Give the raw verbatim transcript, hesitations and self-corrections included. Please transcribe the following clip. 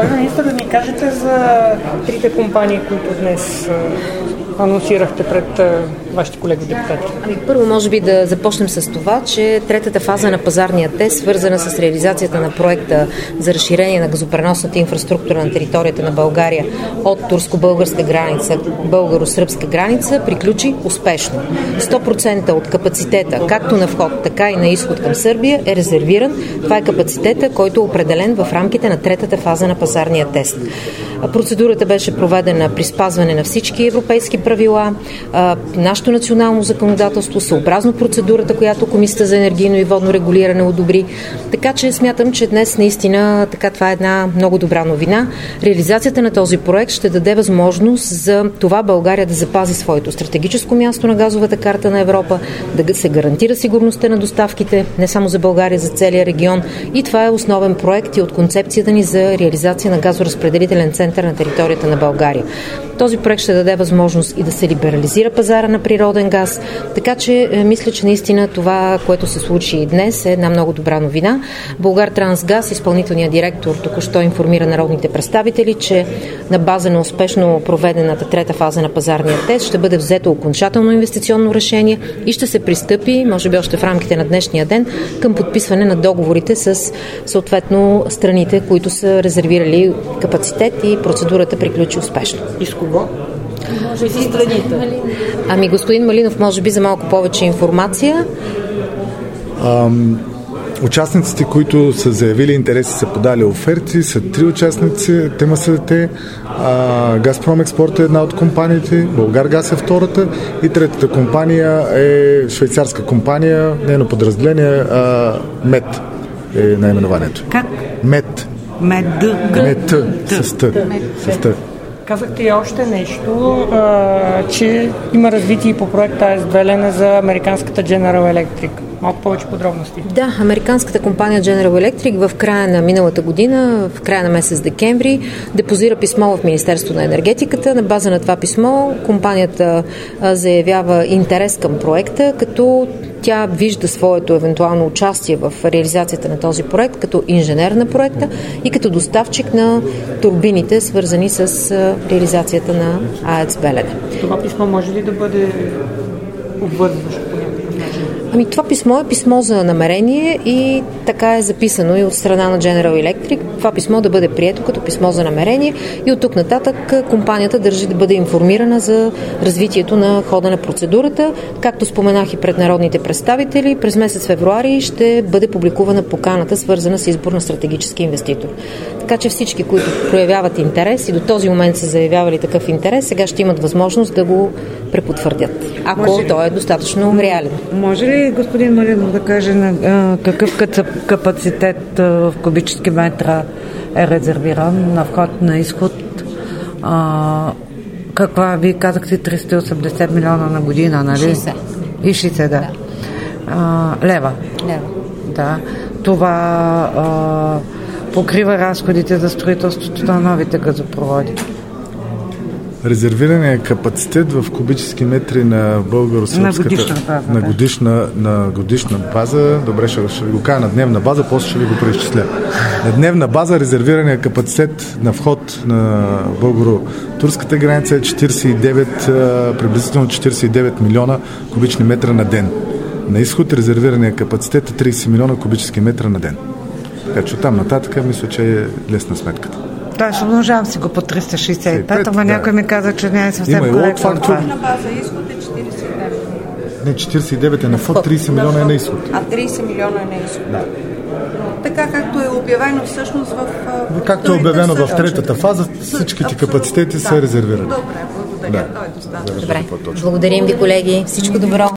Госпожо министър, да ни кажете за трите компании, които днес анонсирахте пред вашите колеги депутати. Ами, първо, може би да започнем с това, че третата фаза на пазарния тест, свързана с реализацията на проекта за разширение на газопреносната инфраструктура на територията на България от турско-българска граница, българо-сръбска граница, приключи успешно. сто процента от капацитета, както на вход, така и на изход към Сърбия, е резервиран. Това е капацитета, който е определен в рамките на третата фаза на пазарния тест. Процедурата беше проведена при спазване на всички европейски правила. Нашето национално законодателство, съобразно процедурата, която Комисията за енергийно и водно регулиране одобри. Така че смятам, че днес наистина така, това е една много добра новина. Реализацията на този проект ще даде възможност за това България да запази своето стратегическо място на газовата карта на Европа, да се гарантира сигурността на доставките, не само за България, за целия регион. И това е основен проект и от концепцията ни за реализация на газоразпределителен център на територията на България. Този проект ще даде възможност и да се либерализира пазара на природен газ, така че е, мисля, че наистина това, което се случи и днес, е една много добра новина. Булгартрансгаз, изпълнителният директор, току-що информира народните представители, че на база на успешно проведената трета фаза на пазарния тест ще бъде взето окончателно инвестиционно решение и ще се пристъпи, може би още в рамките на днешния ден, към подписване на договорите с съответно страните, които са резервирали капацитет и процедурата приключи успешно. И с кого? Може и си страните. Ами, господин Малинов, може би за малко повече информация. Ам, участниците, които са заявили интереси, са подали оферти, са три участници, тема са те. А, Газпром Експорт е една от компаниите, Булгаргаз е втората и третата компания е швейцарска компания, нейно подразделение а, МЕТ е наименованието. Как? МЕТ. МЕТ. МЕТ. С Т. С Т. Казахте и още нещо, а, че има развитие по проекта АЕЦ Белене за американската General Electric. Малко повече подробности. Да, американската компания General Electric в края на миналата година, в края на месец декември, депозира писмо в Министерство на енергетиката. На база на това писмо компанията а, заявява интерес към проекта, като тя вижда своето евентуално участие в реализацията на този проект като инженер на проекта и като доставчик на турбините, свързани с а, реализацията на АЕЦ Белене. Това писмо може ли да бъде обвързващо по някакъв начин? Ами това писмо е писмо за намерение и така е записано и от страна на General Electric. Това писмо да бъде прието като писмо за намерение и от тук нататък компанията държи да бъде информирана за развитието на хода на процедурата. Както споменах и пред народните представители, през месец февруари ще бъде публикувана поканата, свързана с избор на стратегически инвеститор. Така че всички, които проявяват интерес и до този момент са заявявали такъв интерес, сега ще имат възможност да го препотвърдят, ако може, той е достатъчно реален. Може ли господин Малинов да каже на, а, какъв капацитет а, в кубически метра е резервиран на вход, на изход? А, каква, вие казахте триста и осемдесет милиона на година, нали? шейсет. И шейсет, да. да. А, лева. Лева. Да. Това а, покрива разходите за строителството на новите газопроводи. Резервираният капацитет в кубически метри на българо-сръбската на годишна база, на да. годишна, на годишна база, добре, ще, ще ви го кажа на дневна база, после ще ви го преизчисля. На дневна база резервираният капацитет на вход на българо-турската граница е четирийсет и девет, приблизително четирийсет и девет милиона кубични метра на ден. На изход резервираният капацитет е трийсет милиона кубически метра на ден. Така че оттам нататък мисля, че е лесна сметката. Да, ще умножавам си го по триста шейсет и пет, ама да. Някой ми каза, че не е съвсем коректно. На база изход е четирийсет и девет. Не, четирийсет и девет е на вход, трийсет милиона е на изход. А трийсет милиона е на изход. Да. Така както е обявено всъщност в... Както е обявено в третата фаза, всичките капацитети да. са резервирани. Добре, благодаря. Да. Той е достатъчно. Добре, благодарим ви, колеги. Всичко добро.